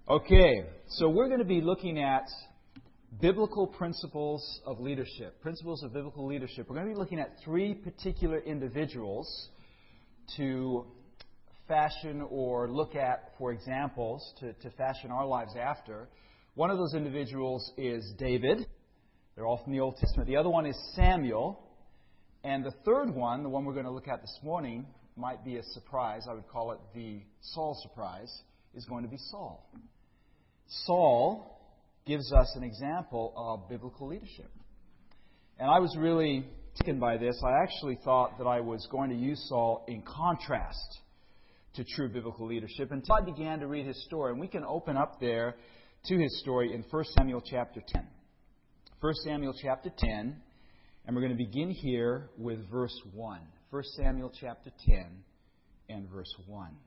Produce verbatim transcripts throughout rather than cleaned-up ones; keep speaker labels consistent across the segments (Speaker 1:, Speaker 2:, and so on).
Speaker 1: Okay, so we're going to be looking at biblical principles of leadership. Principles of biblical leadership. We're going to be looking at three particular individuals to fashion or look at for examples to, to fashion our lives after. One of those individuals is David. They're all from the Old Testament. The other one is Samuel. And the third one, the one we're going to look at this morning, might be a surprise. I would call it the Saul surprise, is going to be Saul. Saul gives us an example of biblical leadership. And I was really taken by this. I actually thought that I was going to use Saul in contrast to true biblical leadership until I began to read his story. And we can open up there to his story in First Samuel chapter ten. First Samuel chapter ten, and we're going to begin here with verse one. First Samuel chapter ten and verse one.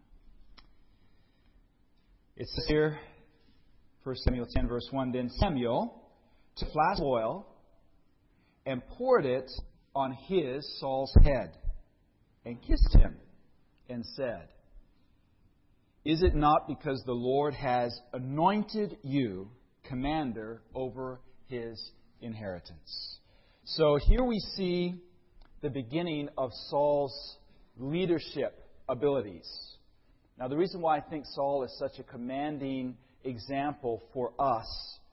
Speaker 1: It says here, First Samuel ten, verse one, Then Samuel took a flask of oil and poured it on his, Saul's, head and kissed him and said, Is it not because the Lord has anointed you commander over his inheritance? So here we see the beginning of Saul's leadership abilities. Now, the reason why I think Saul is such a commanding example for us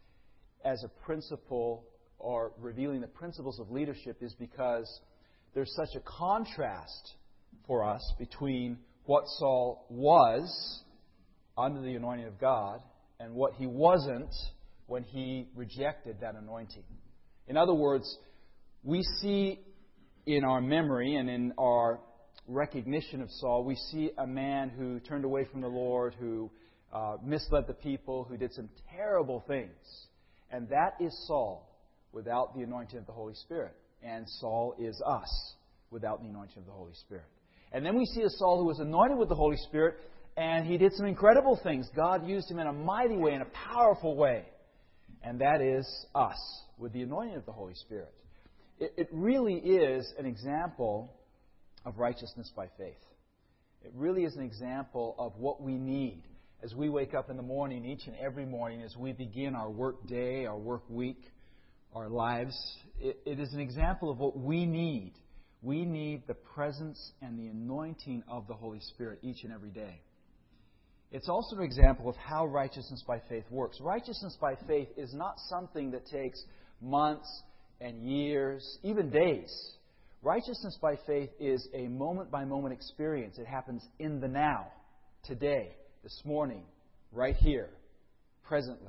Speaker 1: as a principle or revealing the principles of leadership is because there's such a contrast for us between what Saul was under the anointing of God and what he wasn't when he rejected that anointing. In other words, we see in our memory and in our recognition of Saul, we see a man who turned away from the Lord, who uh, misled the people, who did some terrible things. And that is Saul without the anointing of the Holy Spirit. And Saul is us without the anointing of the Holy Spirit. And then we see a Saul who was anointed with the Holy Spirit, and he did some incredible things. God used him in a mighty way, in a powerful way. And that is us with the anointing of the Holy Spirit. It, it really is an example of righteousness by faith. It really is an example of what we need as we wake up in the morning, each and every morning, as we begin our work day, our work week, our lives. It, it is an example of what we need. We need the presence and the anointing of the Holy Spirit each and every day. It's also an example of how righteousness by faith works. Righteousness by faith is not something that takes months and years, even days. Righteousness by faith is a moment-by-moment experience. It happens in the now, today, this morning, right here, presently.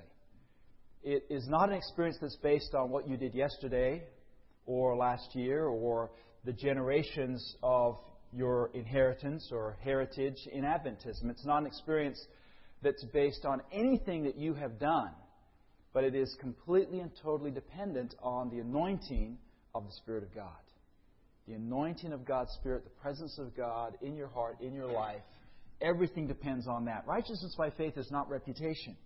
Speaker 1: It is not an experience that's based on what you did yesterday or last year or the generations of your inheritance or heritage in Adventism. It's not an experience that's based on anything that you have done, but it is completely and totally dependent on the anointing of the Spirit of God. The anointing of God's Spirit, the presence of God in your heart, in your life, everything depends on that. Righteousness by faith is not reputation.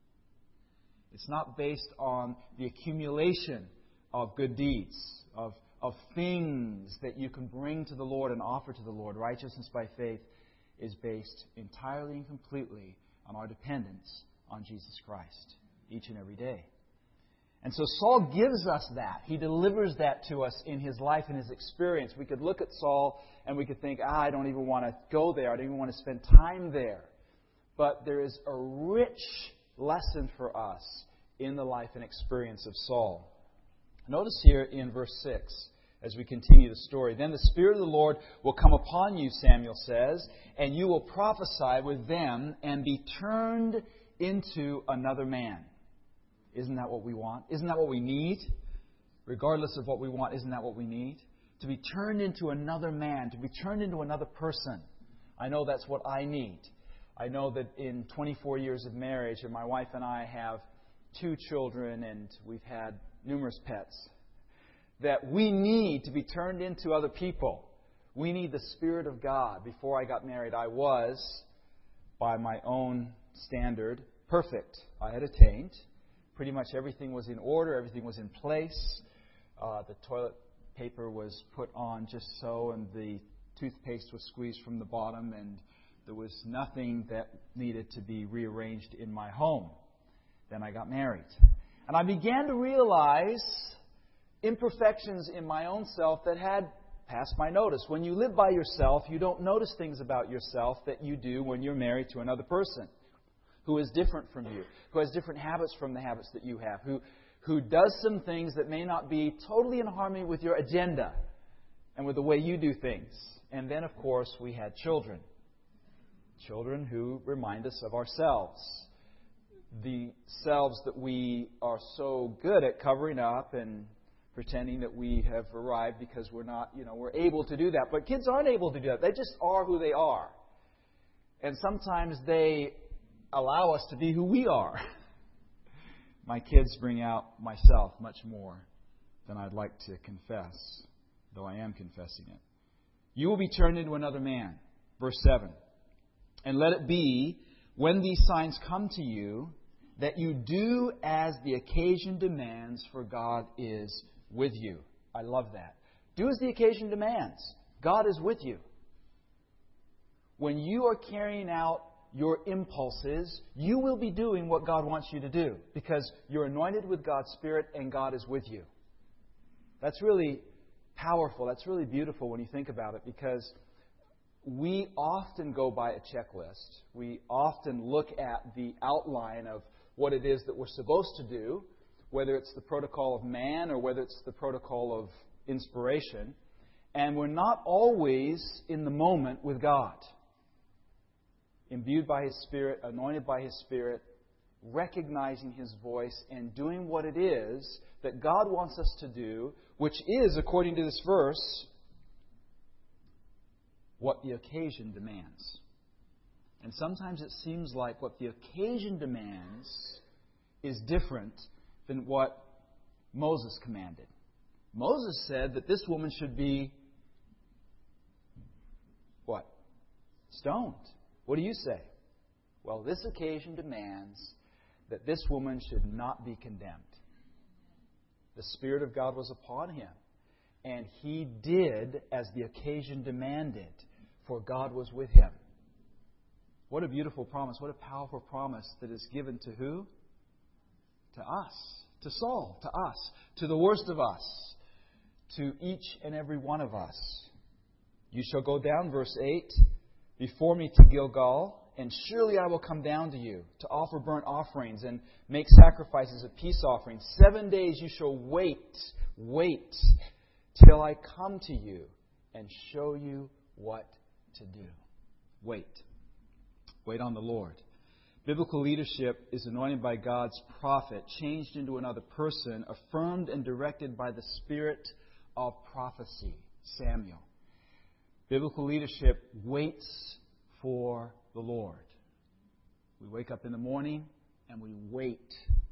Speaker 1: It's not based on the accumulation of good deeds, of, of things that you can bring to the Lord and offer to the Lord. Righteousness by faith is based entirely and completely on our dependence on Jesus Christ each and every day. And so Saul gives us that. He delivers that to us in his life and his experience. We could look at Saul and we could think, ah, I don't even want to go there. I don't even want to spend time there. But there is a rich lesson for us in the life and experience of Saul. Notice here in verse six, as we continue the story, Then the Spirit of the Lord will come upon you, Samuel says, and you will prophesy with them and be turned into another man. Isn't that what we want? Isn't that what we need? Regardless of what we want, isn't that what we need? To be turned into another man, to be turned into another person. I know that's what I need. I know that in twenty-four years of marriage, and my wife and I have two children, and we've had numerous pets, that we need to be turned into other people. We need the Spirit of God. Before I got married, I was, by my own standard, perfect. I had attained. Pretty much everything was in order. Everything was in place. Uh, the toilet paper was put on just so, and the toothpaste was squeezed from the bottom, and There was nothing that needed to be rearranged in my home. Then I got married. And I began to realize imperfections in my own self that had passed my notice. When you live by yourself, you don't notice things about yourself that you do when you're married to another person who is different from you, who has different habits from the habits that you have, who, who does some things that may not be totally in harmony with your agenda and with the way you do things. And then, of course, we had children. Children who remind us of ourselves. The selves that we are so good at covering up and pretending that we have arrived because we're not, you know, we're able to do that. But kids aren't able to do that. They just are who they are. And sometimes they allow us to be who we are. My kids bring out myself much more than I'd like to confess, though I am confessing it. You will be turned into another man. Verse seven. And let it be, when these signs come to you, that you do as the occasion demands, for God is with you. I love that. Do as the occasion demands. God is with you. When you are carrying out your impulses, you will be doing what God wants you to do, because you're anointed with God's Spirit and God is with you. That's really powerful. That's really beautiful when you think about it, because we often go by a checklist. We often look at the outline of what it is that we're supposed to do, whether it's the protocol of man or whether it's the protocol of inspiration, and we're not always in the moment with God. Imbued by His Spirit, anointed by His Spirit, recognizing His voice and doing what it is that God wants us to do, which is, according to this verse, what the occasion demands. And sometimes it seems like what the occasion demands is different than what Moses commanded. Moses said that this woman should be what? Stoned. What do you say? Well, this occasion demands that this woman should not be condemned. The Spirit of God was upon him, and he did as the occasion demanded, for God was with him. What a beautiful promise. What a powerful promise that is given to who? To us. To Saul. To us. To the worst of us. To each and every one of us. You shall go down, verse eight, before me to Gilgal, and surely I will come down to you to offer burnt offerings and make sacrifices of peace offerings. Seven days you shall wait, wait, till I come to you and show you what to do. Wait. Wait on the Lord. Biblical leadership is anointed by God's prophet, changed into another person, affirmed and directed by the Spirit of prophecy, Samuel. Biblical leadership waits for the Lord. We wake up in the morning and we wait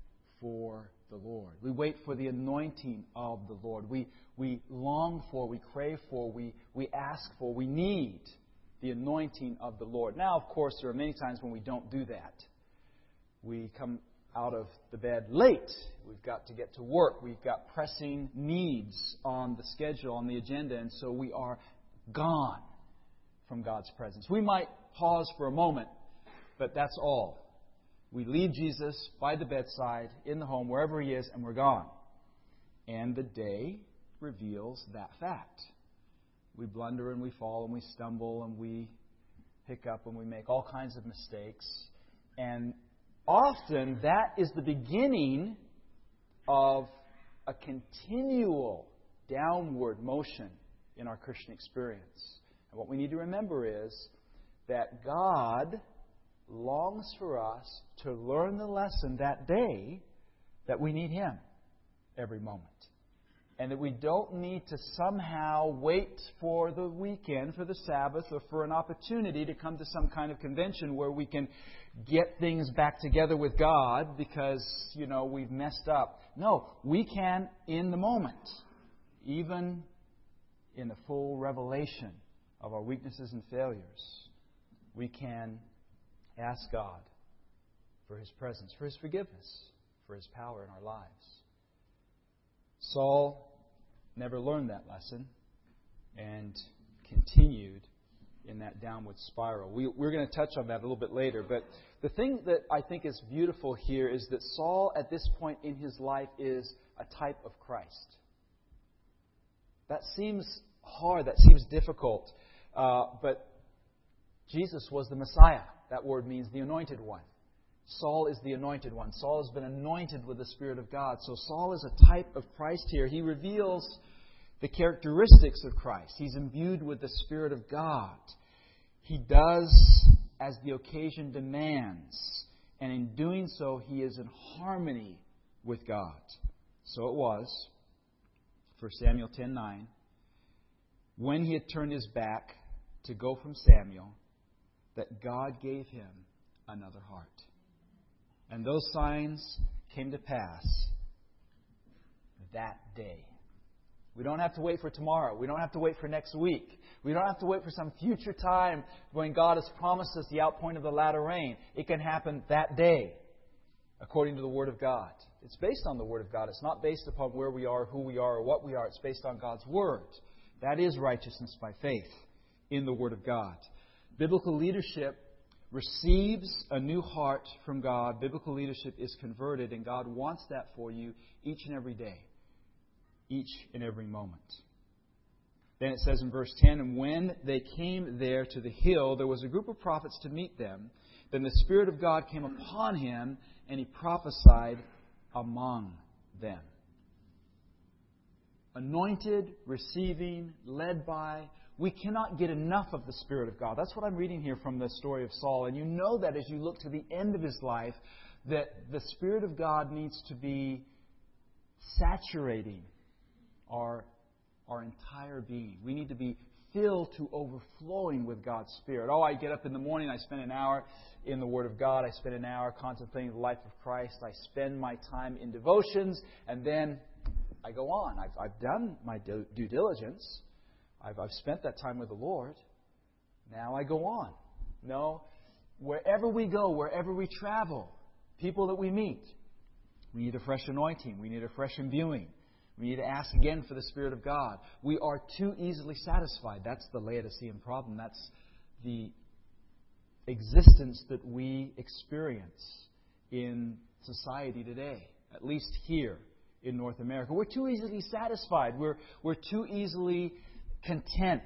Speaker 1: for the Lord. We wait for the anointing of the Lord. We, we long for, we crave for, we, we ask for, we need the anointing of the Lord. Now, of course, there are many times when we don't do that. We come out of the bed late. We've got to get to work. We've got pressing needs on the schedule, on the agenda, and so we are gone from God's presence. We might pause for a moment, but that's all. We leave Jesus by the bedside, in the home, wherever He is, and we're gone. And the day reveals that fact. We blunder and we fall and we stumble and we pick up and we make all kinds of mistakes. And often that is the beginning of a continual downward motion in our Christian experience. And what we need to remember is that God longs for us to learn the lesson that day that we need Him every moment. And that we don't need to somehow wait for the weekend, for the Sabbath, or for an opportunity to come to some kind of convention where we can get things back together with God because, you know, we've messed up. No, we can in the moment, even in the full revelation of our weaknesses and failures, we can ask God for His presence, for His forgiveness, for His power in our lives. Saul never learned that lesson and continued in that downward spiral. We, we're going to touch on that a little bit later. But the thing that I think is beautiful here is that Saul, at this point in his life, is a type of Christ. That seems hard. That seems difficult. Uh, but Jesus was the Messiah. That word means the anointed one. Saul is the anointed one. Saul has been anointed with the Spirit of God. So Saul is a type of Christ here. He reveals the characteristics of Christ. He's imbued with the Spirit of God. He does as the occasion demands. And in doing so, he is in harmony with God. So it was, First Samuel ten nine, when he had turned his back to go from Samuel, that God gave him another heart. And those signs came to pass that day. We don't have to wait for tomorrow. We don't have to wait for next week. We don't have to wait for some future time when God has promised us the outpouring of the latter rain. It can happen that day, according to the Word of God. It's based on the Word of God. It's not based upon where we are, who we are, or what we are. It's based on God's Word. That is righteousness by faith in the Word of God. Biblical leadership receives a new heart from God. Biblical leadership is converted, and God wants that for you each and every day, each and every moment. Then it says in verse ten, and when they came there to the hill, there was a group of prophets to meet them. Then the Spirit of God came upon him, and he prophesied among them. Anointed, receiving, led by. We cannot get enough of the Spirit of God. That's what I'm reading here from the story of Saul. And you know that as you look to the end of his life, that the Spirit of God needs to be saturating our, our entire being. We need to be filled to overflowing with God's Spirit. Oh, I get up in the morning, I spend an hour in the Word of God, I spend an hour contemplating the life of Christ, I spend my time in devotions, and then I go on. I've, I've done my due diligence. I've, I've spent that time with the Lord. Now I go on. No, wherever we go, wherever we travel, people that we meet, we need a fresh anointing. We need a fresh imbuing. We need to ask again for the Spirit of God. We are too easily satisfied. That's the Laodicean problem. That's the existence that we experience in society today, at least here in North America. We're too easily satisfied. We're, we're too easily content.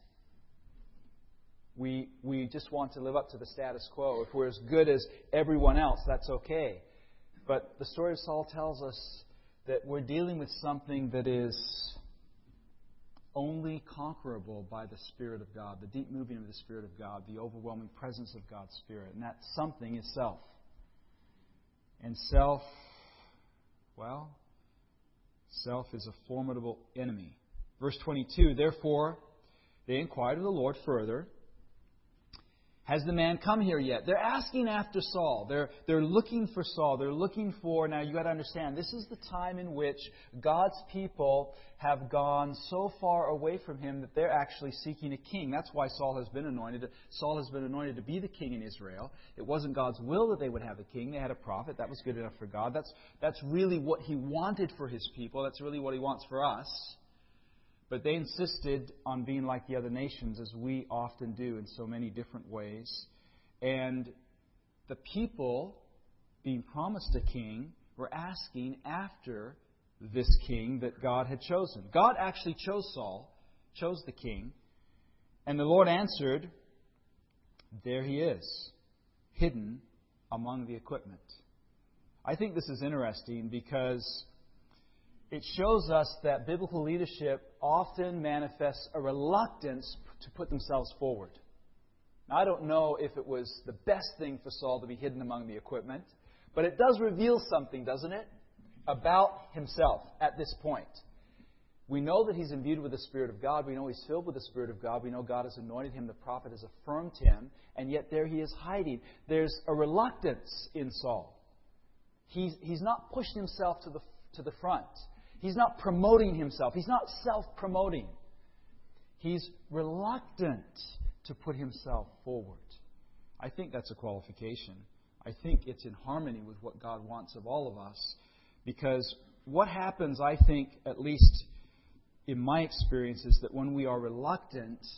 Speaker 1: We, we just want to live up to the status quo. If we're as good as everyone else, that's okay. But the story of Saul tells us that we're dealing with something that is only conquerable by the Spirit of God, the deep moving of the Spirit of God, the overwhelming presence of God's Spirit. And that something is self. And self, well, self is a formidable enemy. Verse twenty-two, therefore, they inquired of the Lord further, has the man come here yet? They're asking after Saul. They're, they're looking for Saul. They're looking for, now you've got to understand, this is the time in which God's people have gone so far away from Him that they're actually seeking a king. That's why Saul has been anointed. Saul has been anointed to be the king in Israel. It wasn't God's will that they would have a king. They had a prophet. That was good enough for God. That's, that's really what He wanted for His people. That's really what He wants for us. But they insisted on being like the other nations, as we often do in so many different ways. And the people, being promised a king, were asking after this king that God had chosen. God actually chose Saul, chose the king. And the Lord answered, there he is, hidden among the equipment. I think this is interesting because it shows us that biblical leadership often manifests a reluctance to put themselves forward. Now, I don't know if it was the best thing for Saul to be hidden among the equipment, but it does reveal something, doesn't it, about himself at this point. We know that he's imbued with the Spirit of God. We know he's filled with the Spirit of God. We know God has anointed him. The prophet has affirmed him. And yet there he is hiding. There's a reluctance in Saul. He's, he's not pushing himself to the, to the front. He's not promoting himself. He's not self-promoting. He's reluctant to put himself forward. I think that's a qualification. I think it's in harmony with what God wants of all of us. Because what happens, I think, at least in my experience, is that when we are reluctant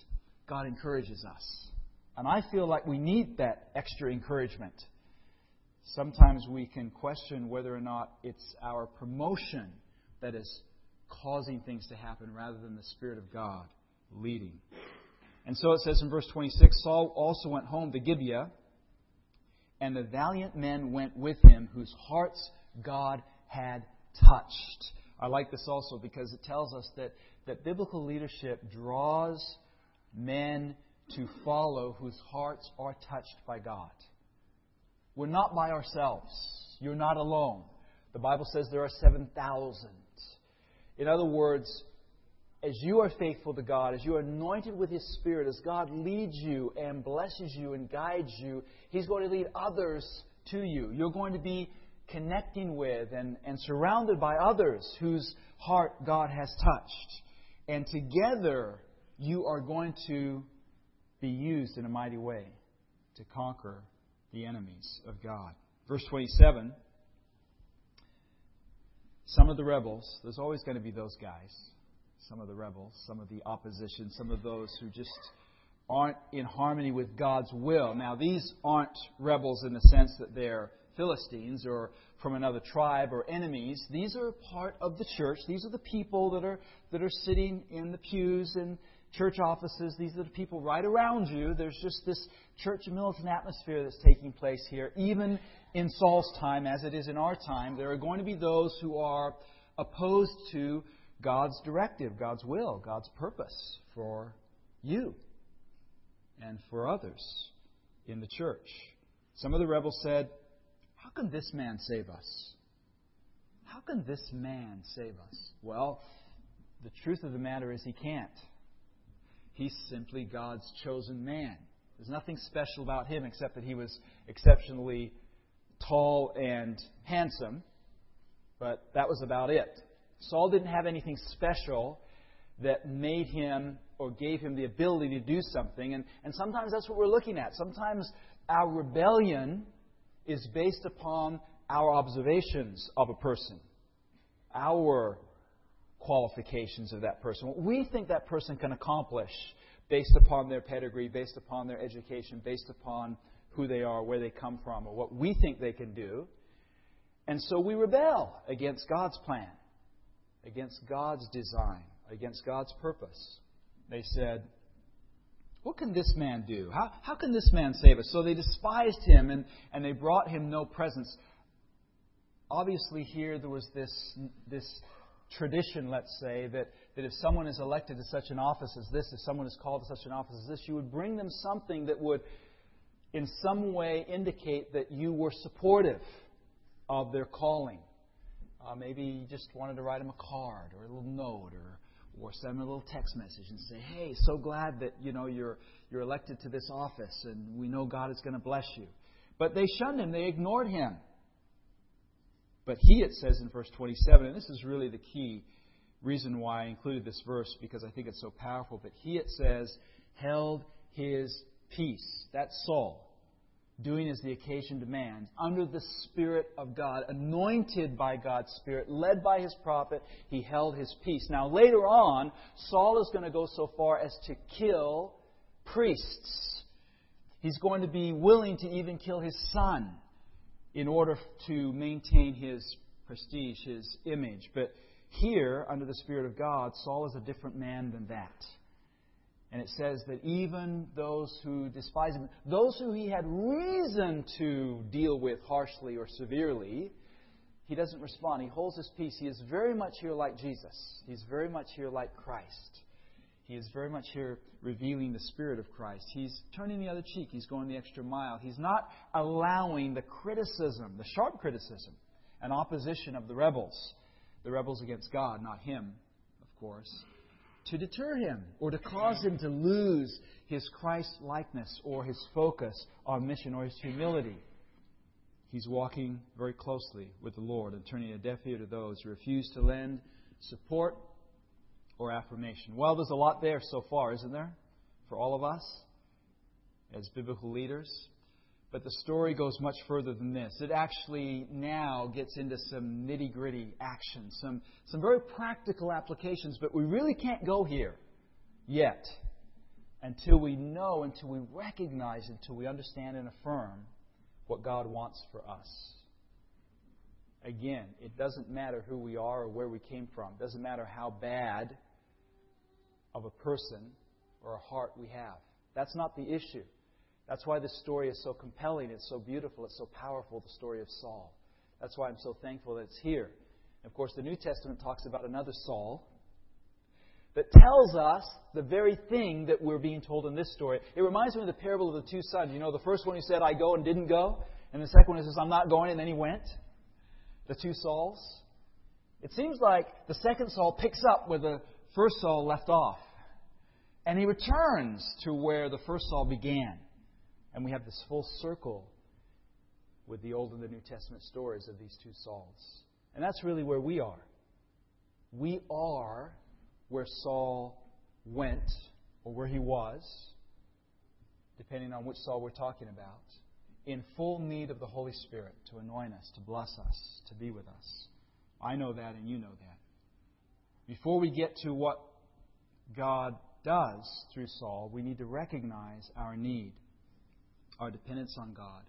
Speaker 1: God encourages us. And I feel like we need that extra encouragement. Sometimes we can question whether or not it's our promotion that is causing things to happen rather than the Spirit of God leading. And so it says in verse twenty-six, Saul also went home to Gibeah, and the valiant men went with him, whose hearts God had touched. I like this also because it tells us that, that biblical leadership draws men to follow whose hearts are touched by God. We're not by ourselves. You're not alone. The Bible says there are seven thousand. In other words, as you are faithful to God, as you are anointed with His Spirit, as God leads you and blesses you and guides you, He's going to lead others to you. You're going to be connecting with and, and surrounded by others whose heart God has touched. And together, you are going to be used in a mighty way to conquer the enemies of God. Verse twenty-seven, some of the rebels, there's always going to be those guys, some of the rebels, some of the opposition, some of those who just aren't in harmony with God's will. Now, these aren't rebels in the sense that they're Philistines or from another tribe or enemies. These are part of the church. These are the people that are that are sitting in the pews and church offices. These are the people right around you. There's just this church militant atmosphere that's taking place here. Even in Saul's time, as it is in our time, there are going to be those who are opposed to God's directive, God's will, God's purpose for you and for others in the church. Some of the rebels said, "How can this man save us? How can this man save us?" Well, the truth of the matter is he can't. He's simply God's chosen man. There's nothing special about him except that he was exceptionally tall and handsome, but that was about it. Saul didn't have anything special that made him or gave him the ability to do something. And, and sometimes that's what we're looking at. Sometimes our rebellion is based upon our observations of a person, our qualifications of that person, what we think that person can accomplish based upon their pedigree, based upon their education, based upon who they are, where they come from, or what we think they can do. And so we rebel against God's plan, against God's design, against God's purpose. They said, "What can this man do? How, how can this man save us?" So they despised him and, and they brought him no presents. Obviously here there was this, this tradition, let's say, that, that if someone is elected to such an office as this, if someone is called to such an office as this, you would bring them something that would in some way indicate that you were supportive of their calling. Uh, maybe you just wanted to write them a card or a little note or or send them a little text message and say, "Hey, so glad that you know you're you're elected to this office and we know God is going to bless you." But they shunned him, they ignored him. But he, it says in verse twenty-seven, and this is really the key reason why I included this verse because I think it's so powerful, but he, it says, held his peace. That's Saul, doing as the occasion demands, under the Spirit of God, anointed by God's Spirit, led by His prophet, he held his peace. Now later on, Saul is going to go so far as to kill priests. He's going to be willing to even kill his son in order to maintain his prestige, his image. But here, under the Spirit of God, Saul is a different man than that. And it says that even those who despise him, those who he had reason to deal with harshly or severely, he doesn't respond. He holds his peace. He is very much here like Jesus. He's very much here like Christ. He is very much here revealing the Spirit of Christ. He's turning the other cheek. He's going the extra mile. He's not allowing the criticism, the sharp criticism and opposition of the rebels, the rebels against God, not him, of course, to deter him or to cause him to lose his Christ-likeness or his focus on mission or his humility. He's walking very closely with the Lord and turning a deaf ear to those who refuse to lend support or affirmation. Well, there's a lot there so far, isn't there? For all of us as biblical leaders. But the story goes much further than this. It actually now gets into some nitty-gritty action, some, some very practical applications, but we really can't go here yet until we know, until we recognize, until we understand and affirm what God wants for us. Again, it doesn't matter who we are or where we came from. It doesn't matter how bad of a person or a heart we have. That's not the issue. That's why this story is so compelling. It's so beautiful. It's so powerful, the story of Saul. That's why I'm so thankful that it's here. And of course, the New Testament talks about another Saul that tells us the very thing that we're being told in this story. It reminds me of the parable of the two sons. You know, the first one who said, I go and didn't go. And the second one who says, I'm not going, and then he went. The two Sauls. It seems like the second Saul picks up where the first Saul left off. And he returns to where the first Saul began. And we have this full circle with the Old and the New Testament stories of these two Sauls. And that's really where we are. We are where Saul went, or where he was, depending on which Saul we're talking about, in full need of the Holy Spirit to anoint us, to bless us, to be with us. I know that, and you know that. Before we get to what God does through Saul, we need to recognize our need, our dependence on God,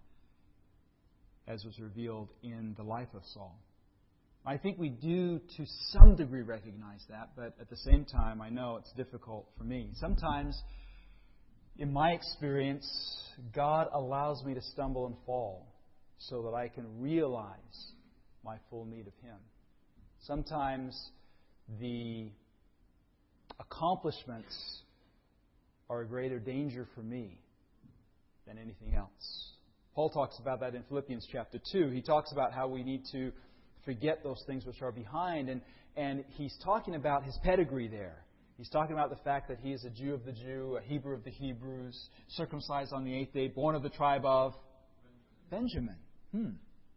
Speaker 1: as was revealed in the life of Saul. I think we do to some degree recognize that, but at the same time, I know it's difficult for me. Sometimes, in my experience, God allows me to stumble and fall so that I can realize my full need of Him. Sometimes the accomplishments are a greater danger for me than anything else. Paul talks about that in Philippians chapter two. He talks about how we need to forget those things which are behind. And, and he's talking about his pedigree there. He's talking about the fact that he is a Jew of the Jew, a Hebrew of the Hebrews, circumcised on the eighth day, born of the tribe of Benjamin. Hmm.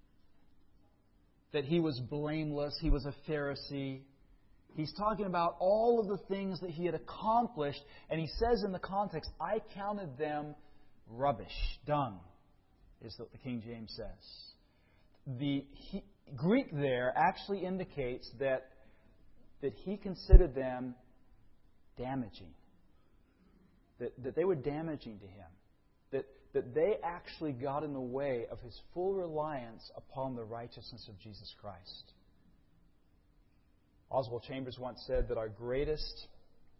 Speaker 1: That he was blameless, he was a Pharisee. He's talking about all of the things that he had accomplished. And he says in the context, I counted them rubbish, dung, is what the King James says. The he, Greek there actually indicates that, that he considered them damaging. That, that they were damaging to him. That, that they actually got in the way of his full reliance upon the righteousness of Jesus Christ. Oswald Chambers once said that our greatest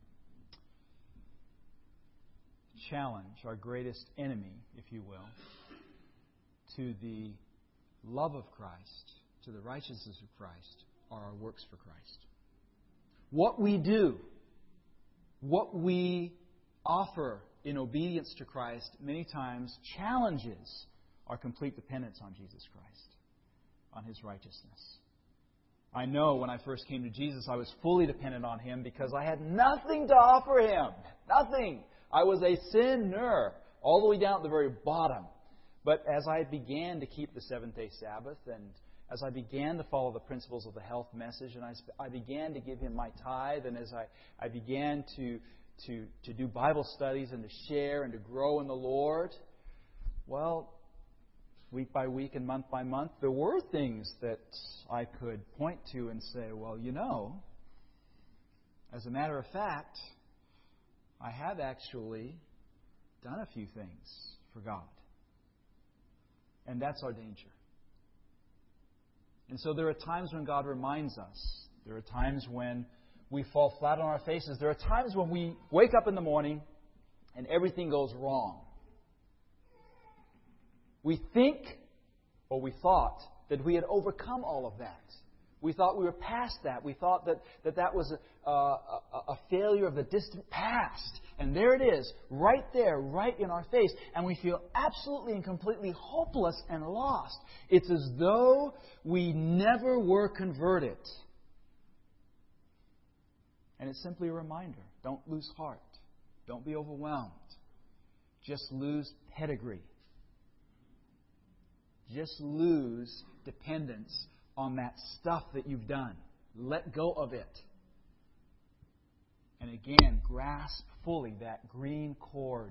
Speaker 1: challenge, our greatest enemy, if you will, to the love of Christ, to the righteousness of Christ, are our works for Christ. What we do, what we offer in obedience to Christ many times challenges our complete dependence on Jesus Christ, on His righteousness. I know when I first came to Jesus, I was fully dependent on Him because I had nothing to offer Him. Nothing. I was a sinner, all the way down at the very bottom. But as I began to keep the seventh-day Sabbath, and as I began to follow the principles of the health message, and I, I began to give Him my tithe, and as I, I began to, to, to do Bible studies and to share and to grow in the Lord, well, week by week and month by month, there were things that I could point to and say, well, you know, as a matter of fact, I have actually done a few things for God. And that's our danger. And so there are times when God reminds us. There are times when we fall flat on our faces. There are times when we wake up in the morning and everything goes wrong. We think, or we thought, that we had overcome all of that. We thought we were past that. We thought that that, that was a, a, a failure of the distant past. And there it is, right there, right in our face. And we feel absolutely and completely hopeless and lost. It's as though we never were converted. And it's simply a reminder. Don't lose heart. Don't be overwhelmed. Just lose pedigree. Just lose dependence on that stuff that you've done. Let go of it. And again, grasp fully that green cord.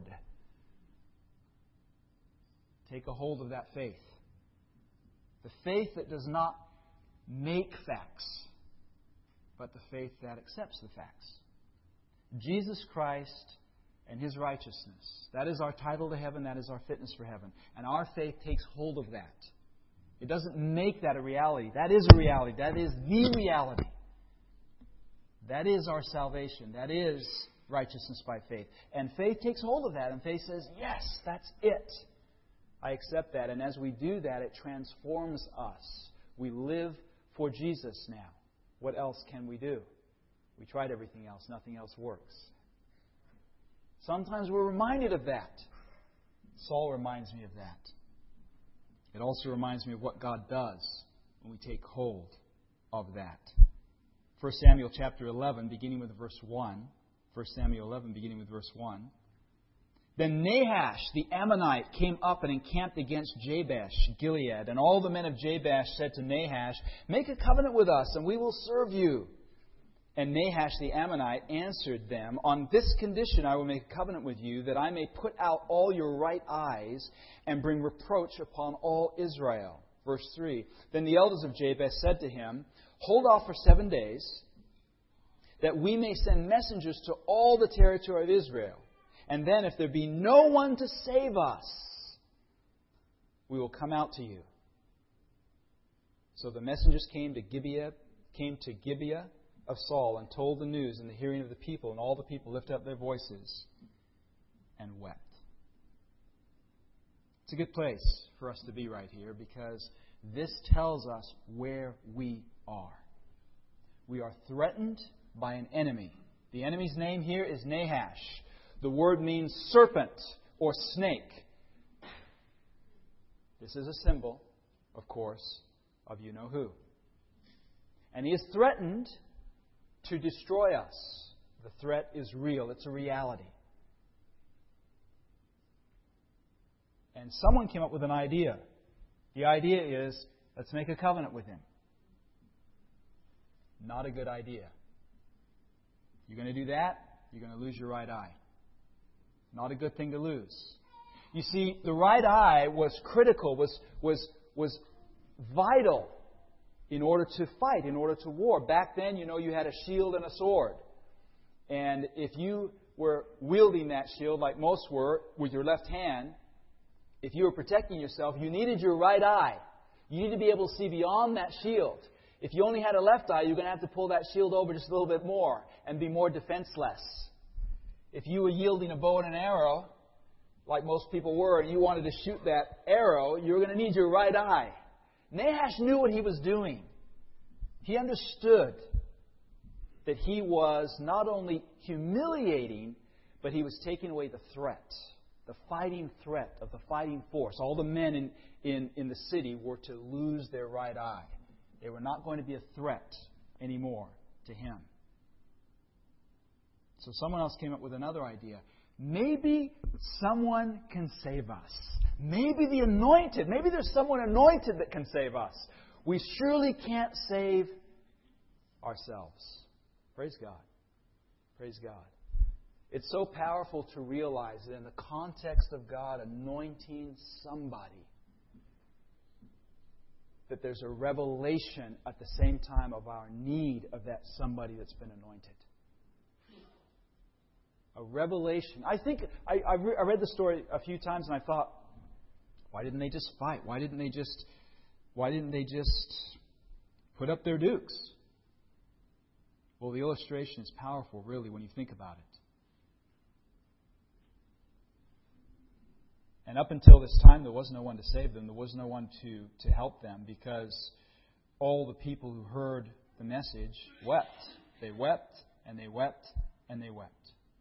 Speaker 1: Take a hold of that faith. The faith that does not make facts, but the faith that accepts the facts. Jesus Christ and His righteousness. That is our title to heaven. That is our fitness for heaven. And our faith takes hold of that. It doesn't make that a reality. That is a reality. That is the reality. That is our salvation. That is righteousness by faith. And faith takes hold of that. And faith says, yes, that's it. I accept that. And as we do that, it transforms us. We live for Jesus now. What else can we do? We tried everything else. Nothing else works. Sometimes we're reminded of that. Saul reminds me of that. It also reminds me of what God does when we take hold of that. First Samuel chapter eleven, beginning with verse one. First Samuel eleven, beginning with verse one. Then Nahash the Ammonite came up and encamped against Jabesh, Gilead. And all the men of Jabesh said to Nahash, make a covenant with us, and we will serve you. And Nahash the Ammonite answered them, on this condition I will make a covenant with you, that I may put out all your right eyes and bring reproach upon all Israel. Verse three. Then the elders of Jabesh said to him, hold off for seven days, that we may send messengers to all the territory of Israel. And then if there be no one to save us, we will come out to you. So the messengers came to Gibeah, came to Gibeah of Saul and told the news in the hearing of the people, and all the people lifted up their voices and wept. It's a good place for us to be right here, because this tells us where we are. We are threatened by an enemy. The enemy's name here is Nahash. The word means serpent or snake. This is a symbol, of course, of you know who. And he is threatened to destroy us. The threat is real. It's a reality. And someone came up with an idea. The idea is, let's make a covenant with him. Not a good idea. You're going to do that, you're going to lose your right eye. Not a good thing to lose. You see, the right eye was critical, was, was, was vital in order to fight, in order to war. Back then, you know, you had a shield and a sword. And if you were wielding that shield, like most were, with your left hand, if you were protecting yourself, you needed your right eye. You needed to be able to see beyond that shield. If you only had a left eye, you're going to have to pull that shield over just a little bit more and be more defenseless. If you were yielding a bow and an arrow, like most people were, and you wanted to shoot that arrow, you were going to need your right eye. Nahash knew what he was doing. He understood that he was not only humiliating, but he was taking away the threat, the fighting threat of the fighting force. All the men in, in, in the city were to lose their right eye. They were not going to be a threat anymore to him. So someone else came up with another idea. Maybe someone can save us. Maybe the anointed. Maybe there's someone anointed that can save us. We surely can't save ourselves. Praise God. Praise God. It's so powerful to realize that in the context of God anointing somebody, that there's a revelation at the same time of our need of that somebody that's been anointed. A revelation. I think I, I, re- I read the story a few times and I thought, why didn't they just fight? Why didn't they just? Why didn't they just put up their dukes? Well, the illustration is powerful, really, when you think about it. And up until this time, there was no one to save them. There was no one to, to help them, because all the people who heard the message wept. They wept, and they wept, and they wept.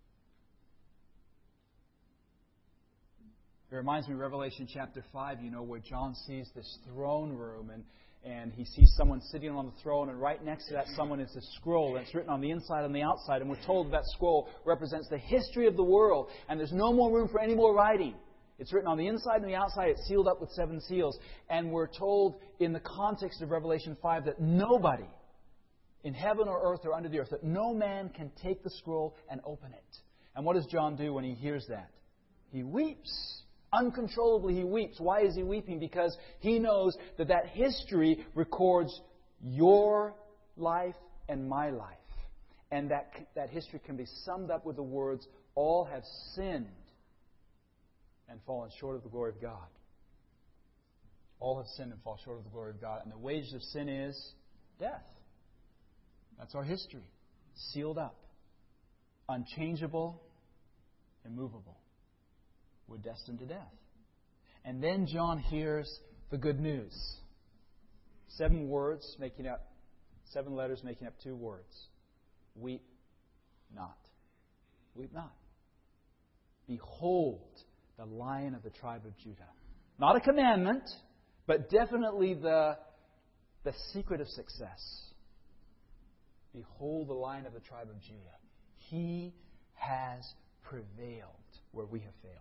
Speaker 1: It reminds me of Revelation chapter five, you know, where John sees this throne room, and, and he sees someone sitting on the throne, and right next to that someone is a scroll, and it's written on the inside and the outside, and we're told that scroll represents the history of the world, and there's no more room for any more writing. It's written on the inside and the outside. It's sealed up with seven seals. And we're told in the context of Revelation five that nobody in heaven or earth or under the earth, that no man can take the scroll and open it. And what does John do when he hears that? He weeps. Uncontrollably he weeps. Why is he weeping? Because he knows that that history records your life and my life. And that, that history can be summed up with the words, All have sinned and fallen short of the glory of God. All have sinned and fall short of the glory of God. And the wages of sin is death. That's our history. Sealed up. Unchangeable. Immovable. We're destined to death. And then John hears the good news. Seven words making up, seven letters making up two words. Weep not. Weep not. Behold the Lion of the tribe of Judah. Not a commandment, but definitely the, the secret of success. Behold the Lion of the tribe of Judah. He has prevailed where we have failed.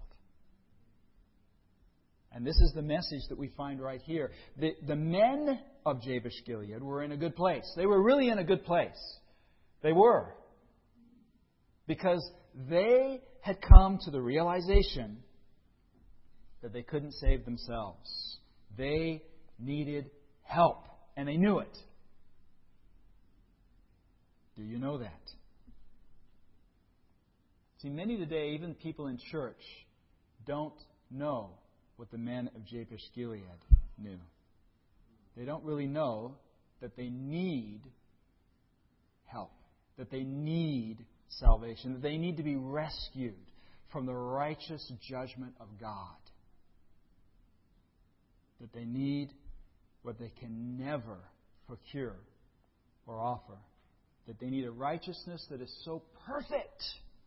Speaker 1: And this is the message that we find right here. The, the men of Jabesh Gilead were in a good place. They were really in a good place. They were. Because they had come to the realization that they couldn't save themselves. They needed help. And they knew it. Do you know that? See, many today, even people in church, don't know what the men of Jabesh Gilead knew. They don't really know that they need help, that they need salvation, that they need to be rescued from the righteous judgment of God, that they need what they can never procure or offer, that they need a righteousness that is so perfect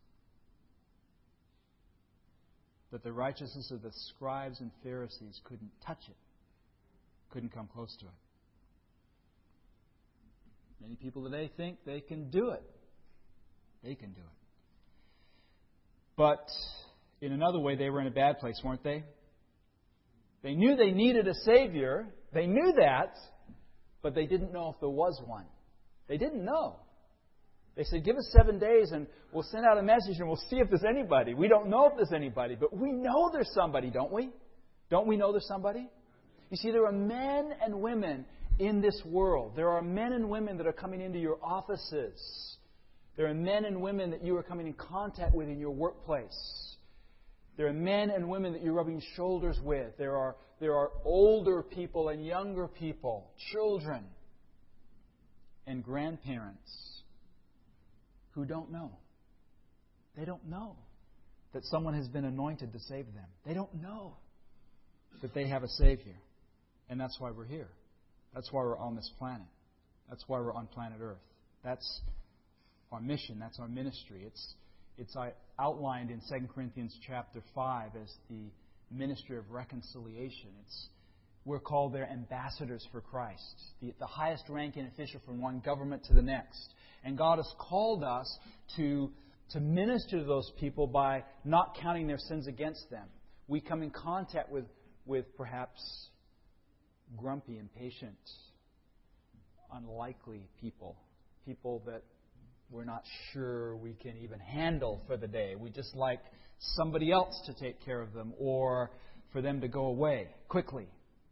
Speaker 1: that the righteousness of the scribes and Pharisees couldn't touch it, couldn't come close to it. Many people today think they can do it. They can do it. But in another way, they were in a bad place, weren't they? They knew they needed a Savior. They knew that, but they didn't know if there was one. They didn't know. They said, give us seven days and we'll send out a message and we'll see if there's anybody. We don't know if there's anybody, but we know there's somebody, don't we? Don't we know there's somebody? You see, there are men and women in this world. There are men and women that are coming into your offices. There are men and women that you are coming in contact with in your workplace. There are men and women that you're rubbing shoulders with. There are, there are older people and younger people, children and grandparents who don't know. They don't know that someone has been anointed to save them. They don't know that they have a Savior. And that's why we're here. That's why we're on this planet. That's why we're on planet Earth. That's our mission. That's our ministry. It's it's outlined in Second Corinthians chapter five as the ministry of reconciliation. It's We're called their ambassadors for Christ, the, the highest ranking official from one government to the next. And God has called us to, to minister to those people by not counting their sins against them. We come in contact with, with perhaps grumpy, impatient, unlikely people. People that we're not sure we can even handle for the day. We just like somebody else to take care of them or for them to go away quickly.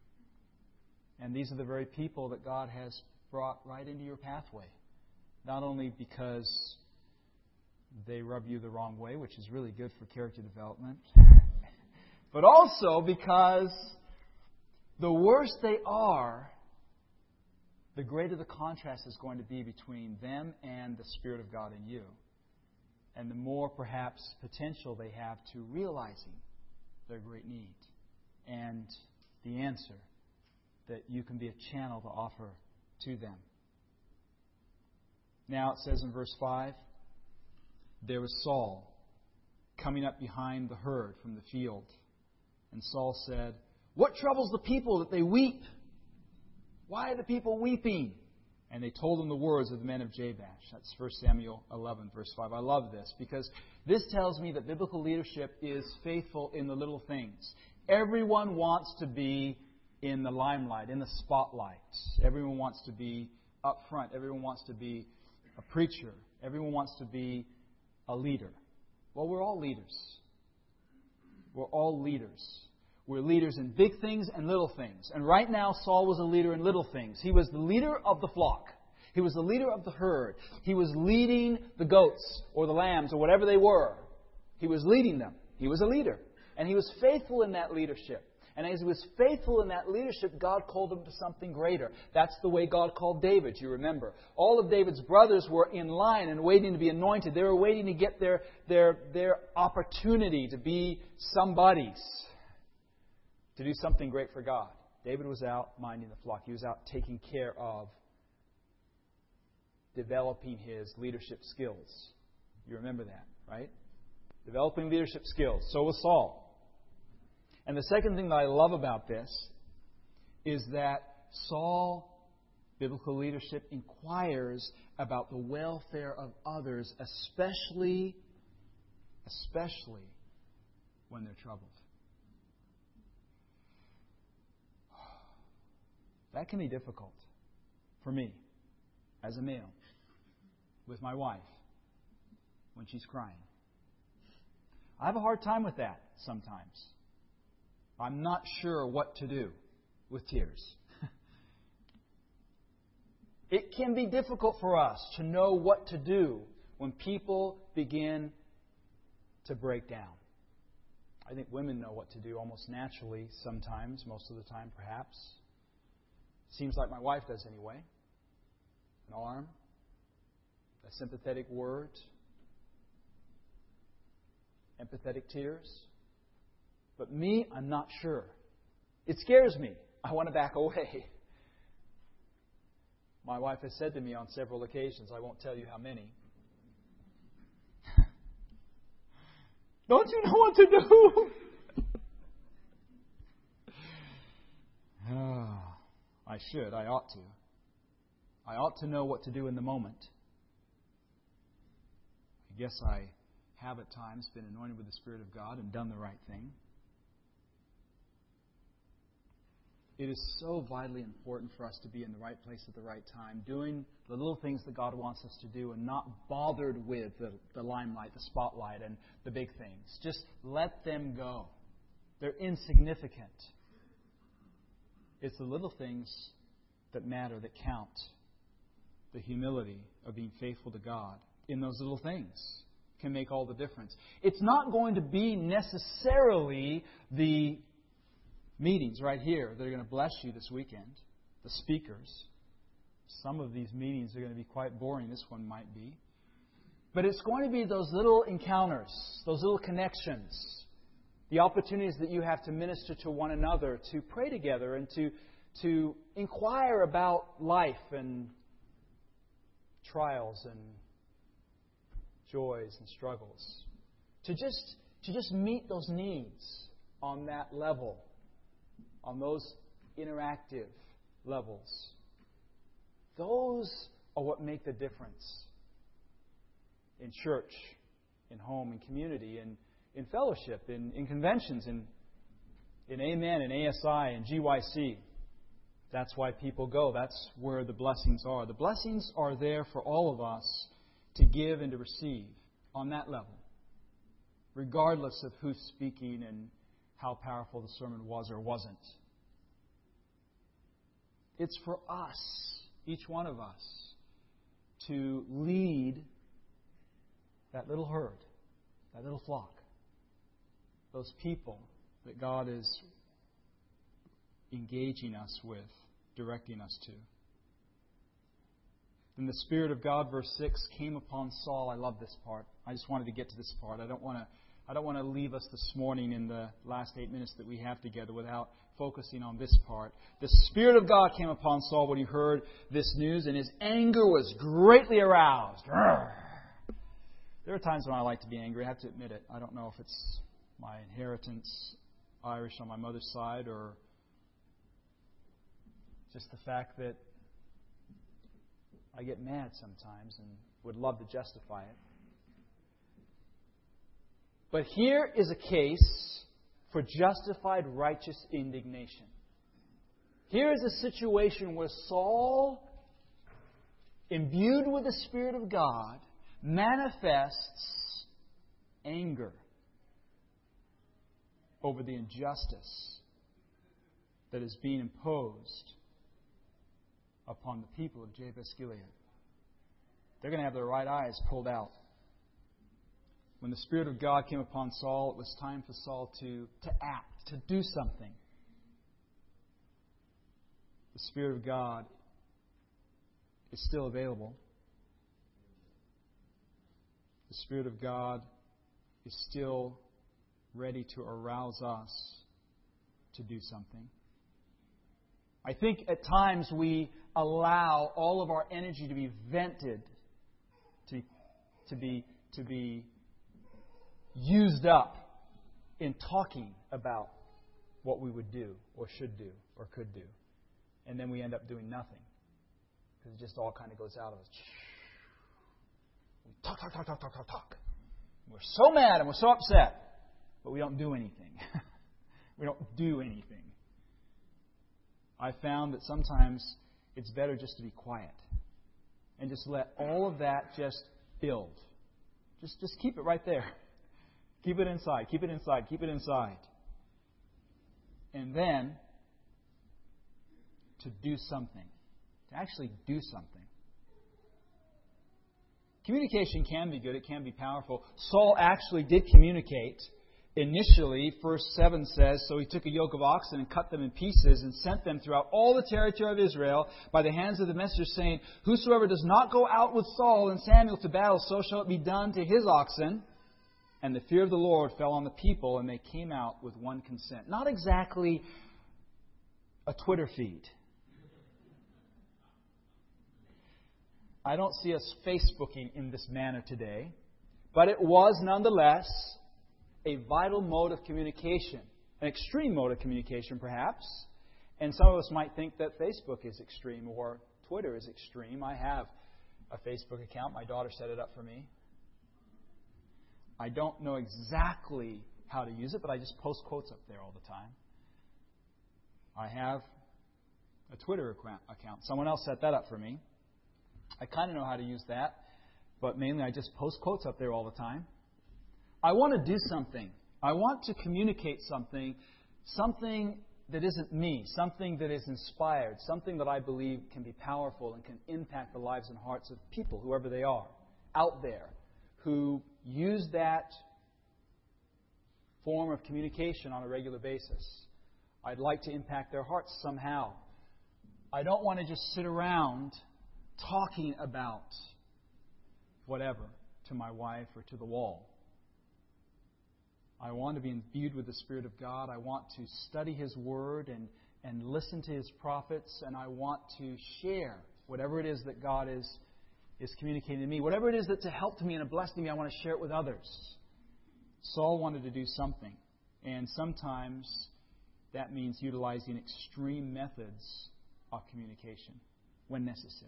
Speaker 1: And these are the very people that God has brought right into your pathway. Not only because they rub you the wrong way, which is really good for character development, but also because the worse they are, the greater the contrast is going to be between them and the Spirit of God in you. And the more, perhaps, potential they have to realizing their great need. And the answer that you can be a channel to offer to them. Now it says in verse five, there was Saul coming up behind the herd from the field. And Saul said, what troubles the people that they weep? Why are the people weeping? And they told him the words of the men of Jabesh. That's First Samuel eleven, verse five. I love this because this tells me that biblical leadership is faithful in the little things. Everyone wants to be in the limelight, in the spotlight. Everyone wants to be up front. Everyone wants to be a preacher. Everyone wants to be a leader. Well, we're all leaders. We're all leaders. We're leaders in big things and little things. And right now, Saul was a leader in little things. He was the leader of the flock. He was the leader of the herd. He was leading the goats or the lambs or whatever they were. He was leading them. He was a leader. And he was faithful in that leadership. And as he was faithful in that leadership, God called him to something greater. That's the way God called David, you remember. All of David's brothers were in line and waiting to be anointed. They were waiting to get their, their, their opportunity to be somebody's, to do something great for God. David was out minding the flock. He was out taking care of developing his leadership skills. You remember that, right? Developing leadership skills. So was Saul. And the second thing that I love about this is that Saul, biblical leadership, inquires about the welfare of others, especially, especially when they're troubled. That can be difficult for me as a male with my wife when she's crying. I have a hard time with that sometimes. I'm not sure what to do with tears. It can be difficult for us to know what to do when people begin to break down. I think women know what to do almost naturally sometimes, most of the time perhaps. Seems like my wife does anyway. An arm, a sympathetic word, empathetic tears. But me, I'm not sure. It scares me. I want to back away. My wife has said to me on several occasions, I won't tell you how many, don't you know what to do? Oh, I should. I ought to. I ought to know what to do in the moment. I guess I have at times been anointed with the Spirit of God and done the right thing. It is so vitally important for us to be in the right place at the right time, doing the little things that God wants us to do and not bothered with the, the limelight, the spotlight, and the big things. Just let them go. They're insignificant. It's the little things that matter, that count. The humility of being faithful to God in those little things can make all the difference. It's not going to be necessarily the meetings right here that are going to bless you this weekend, the speakers. Some of these meetings are going to be quite boring. This one might be. But it's going to be those little encounters, those little connections, the opportunities that you have to minister to one another, to pray together, and to, to inquire about life and trials and joys and struggles. To just, to just meet those needs on that level, on those interactive levels. Those are what make the difference in church, in home, in community, in, in fellowship, in, in conventions, in, in Amen, in A S I, and G Y C. That's why people go. That's where the blessings are. The blessings are there for all of us to give and to receive on that level, regardless of who's speaking and how powerful the sermon was or wasn't. It's for us, each one of us, to lead that little herd, that little flock, those people that God is engaging us with, directing us to. Then the Spirit of God, verse six, came upon Saul. I love this part. I just wanted to get to this part. I don't want to I don't want to leave us this morning in the last eight minutes that we have together without focusing on this part. The Spirit of God came upon Saul when he heard this news, and his anger was greatly aroused. There are times when I like to be angry. I have to admit it. I don't know if it's my inheritance, Irish on my mother's side, or just the fact that I get mad sometimes and would love to justify it. But here is a case for justified righteous indignation. Here is a situation where Saul, imbued with the Spirit of God, manifests anger over the injustice that is being imposed upon the people of Jabesh Gilead. They're going to have their right eyes pulled out. When the Spirit of God came upon Saul, it was time for Saul to, to act, to do something. The Spirit of God is still available. The Spirit of God is still ready to arouse us to do something. I think at times we allow all of our energy to be vented, to, to be to be used up in talking about what we would do or should do or could do. And then we end up doing nothing. Because it just all kind of goes out of us. We talk, talk, talk, talk, talk, talk, talk. We're so mad and we're so upset, but we don't do anything. We don't do anything. I found that sometimes it's better just to be quiet and just let all of that just build. Just, just keep it right there. Keep it inside. Keep it inside. Keep it inside. And then to do something. To actually do something. Communication can be good. It can be powerful. Saul actually did communicate. Initially, verse seven says, so he took a yoke of oxen and cut them in pieces and sent them throughout all the territory of Israel by the hands of the messengers, saying, whosoever does not go out with Saul and Samuel to battle, so shall it be done to his oxen. And the fear of the Lord fell on the people, and they came out with one consent. Not exactly a Twitter feed. I don't see us Facebooking in this manner today, but it was nonetheless a vital mode of communication, an extreme mode of communication perhaps. And some of us might think that Facebook is extreme or Twitter is extreme. I have a Facebook account. My daughter set it up for me. I don't know exactly how to use it, but I just post quotes up there all the time. I have a Twitter account. Someone else set that up for me. I kind of know how to use that, but mainly I just post quotes up there all the time. I want to do something. I want to communicate something, something that isn't me, something that is inspired, something that I believe can be powerful and can impact the lives and hearts of people, whoever they are, out there, who use that form of communication on a regular basis. I'd like to impact their hearts somehow. I don't want to just sit around talking about whatever to my wife or to the wall. I want to be imbued with the Spirit of God. I want to study His Word and, and listen to His prophets. And I want to share whatever it is that God is, is communicating to me. Whatever it is that's a help to me and a blessing to me, I want to share it with others. Saul wanted to do something. And sometimes that means utilizing extreme methods of communication when necessary.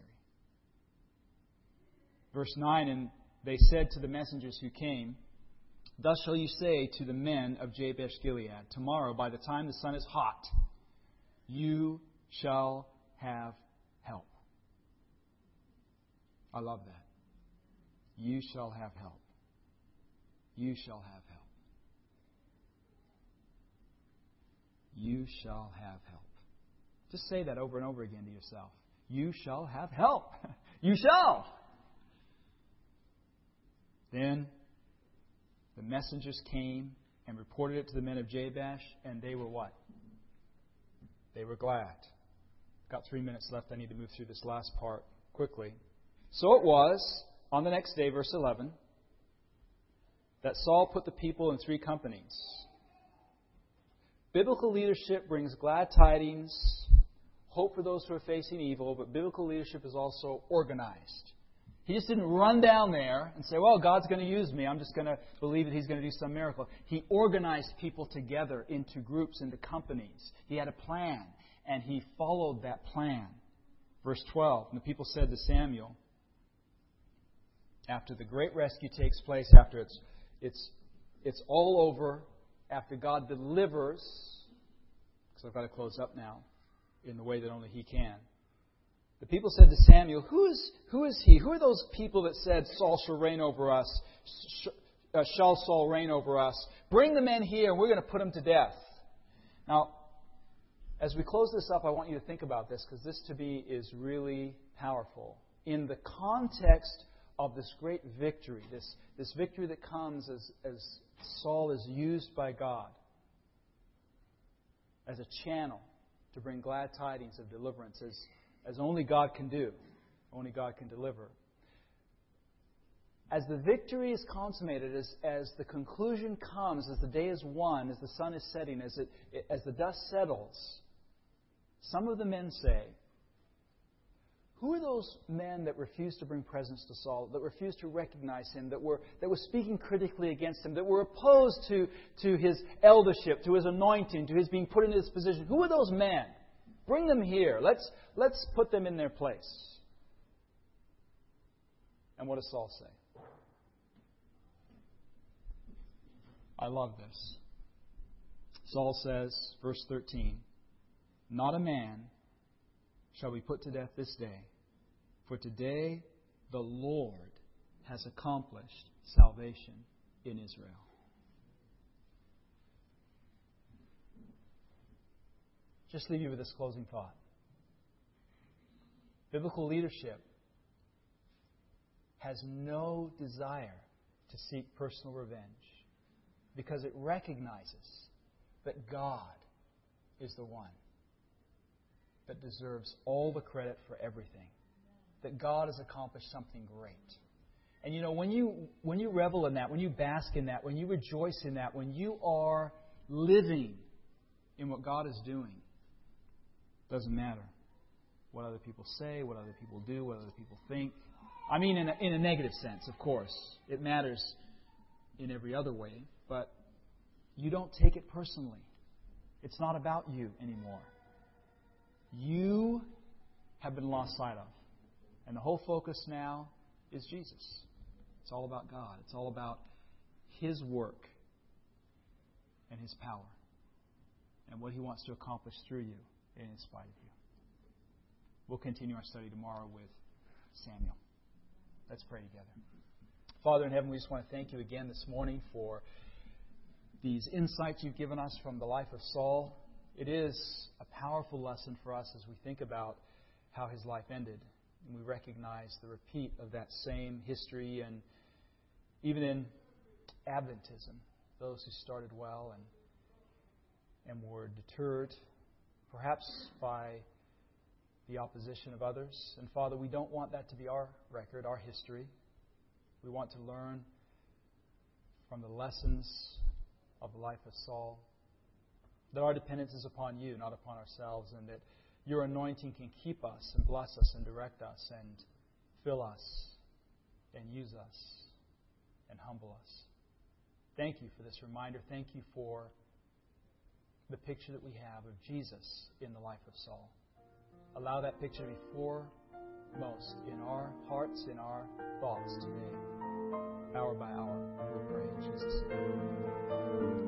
Speaker 1: Verse nine, and they said to the messengers who came, thus shall you say to the men of Jabesh Gilead, tomorrow by the time the sun is hot, you shall have help. I love that. You shall have help. You shall have help. You shall have help. Just say that over and over again to yourself. You shall have help. You shall. Then the messengers came and reported it to the men of Jabesh, and they were what? They were glad. Got three minutes left. I need to move through this last part quickly. So it was, on the next day, verse eleven, that Saul put the people in three companies. Biblical leadership brings glad tidings, hope for those who are facing evil, but biblical leadership is also organized. He just didn't run down there and say, well, God's going to use me. I'm just going to believe that He's going to do some miracle. He organized people together into groups, into companies. He had a plan, and he followed that plan. Verse twelve, and the people said to Samuel, after the great rescue takes place, after it's, it's, it's all over, after God delivers, because I've got to close up now in the way that only He can. The people said to Samuel, who is, who is he? Who are those people that said, Saul shall reign over us? Sh- uh, shall Saul reign over us? Bring the men here and we're going to put them to death. Now, as we close this up, I want you to think about this because this to me is really powerful. In the context of this great victory, this, this victory that comes as, as Saul is used by God as a channel to bring glad tidings of deliverance, as, as only God can do, only God can deliver. As the victory is consummated, as, as the conclusion comes, as the day is won, as the sun is setting, as, it, as the dust settles, some of the men say, who are those men that refused to bring presents to Saul, that refused to recognize him, that were, that were speaking critically against him, that were opposed to, to his eldership, to his anointing, to his being put into this position? Who are those men? Bring them here. Let's, let's put them in their place. And what does Saul say? I love this. Saul says, verse thirteen, not a man shall be put to death this day, for today the Lord has accomplished salvation in Israel. Just leave you with this closing thought. Biblical leadership has no desire to seek personal revenge because it recognizes that God is the one that deserves all the credit for everything. That God has accomplished something great. And you know, when you when you revel in that, when you bask in that, when you rejoice in that, when you are living in what God is doing, it doesn't matter what other people say, what other people do, what other people think. I mean in a, in a negative sense, of course. It matters in every other way. But you don't take it personally. It's not about you anymore. You have been lost sight of. And the whole focus now is Jesus. It's all about God. It's all about His work and His power and what He wants to accomplish through you and in spite of you. We'll continue our study tomorrow with Samuel. Let's pray together. Father in heaven, we just want to thank you again this morning for these insights you've given us from the life of Saul. It is a powerful lesson for us as we think about how his life ended. And we recognize the repeat of that same history, and even in Adventism, those who started well and, and were deterred, perhaps by the opposition of others. And Father, we don't want that to be our record, our history. We want to learn from the lessons of the life of Saul, that our dependence is upon you, not upon ourselves, and that your anointing can keep us and bless us and direct us and fill us and use us and humble us. Thank you for this reminder. Thank you for the picture that we have of Jesus in the life of Saul. Allow that picture to be foremost in our hearts, in our thoughts today, hour by hour. We pray in Jesus' name.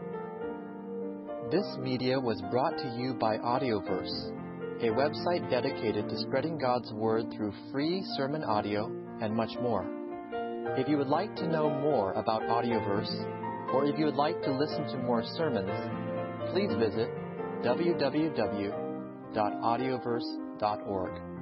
Speaker 2: This media was brought to you by Audioverse, a website dedicated to spreading God's Word through free sermon audio and much more. If you would like to know more about Audioverse, or if you would like to listen to more sermons, please visit w w w dot audioverse dot org.